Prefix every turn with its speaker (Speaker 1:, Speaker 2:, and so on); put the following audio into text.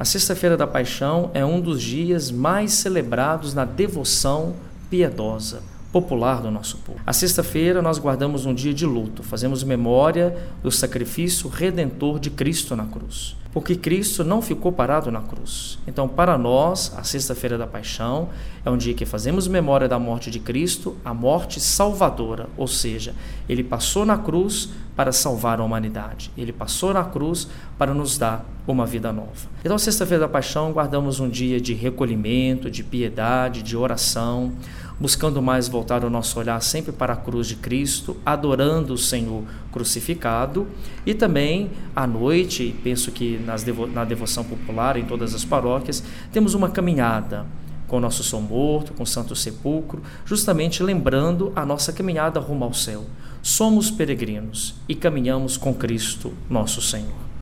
Speaker 1: A Sexta-feira da Paixão é um dos dias mais celebrados na devoção piedosa popular do nosso povo. A sexta-feira nós guardamos um dia de luto, fazemos memória do sacrifício redentor de Cristo na cruz, porque Cristo não ficou parado na cruz. Então, para nós, a Sexta-feira da Paixão é um dia que fazemos memória da morte de Cristo, a morte salvadora, ou seja, Ele passou na cruz para salvar a humanidade. Ele passou na cruz para nos dar uma vida nova. Então, a Sexta-feira da Paixão guardamos um dia de recolhimento, de piedade, de oração, buscando mais voltar o nosso olhar sempre para a cruz de Cristo, adorando o Senhor crucificado, e também à noite, penso que na devoção popular, em todas as paróquias, temos uma caminhada com o nosso São Morto, com o Santo Sepulcro, justamente lembrando a nossa caminhada rumo ao céu. Somos peregrinos e caminhamos com Cristo, nosso Senhor.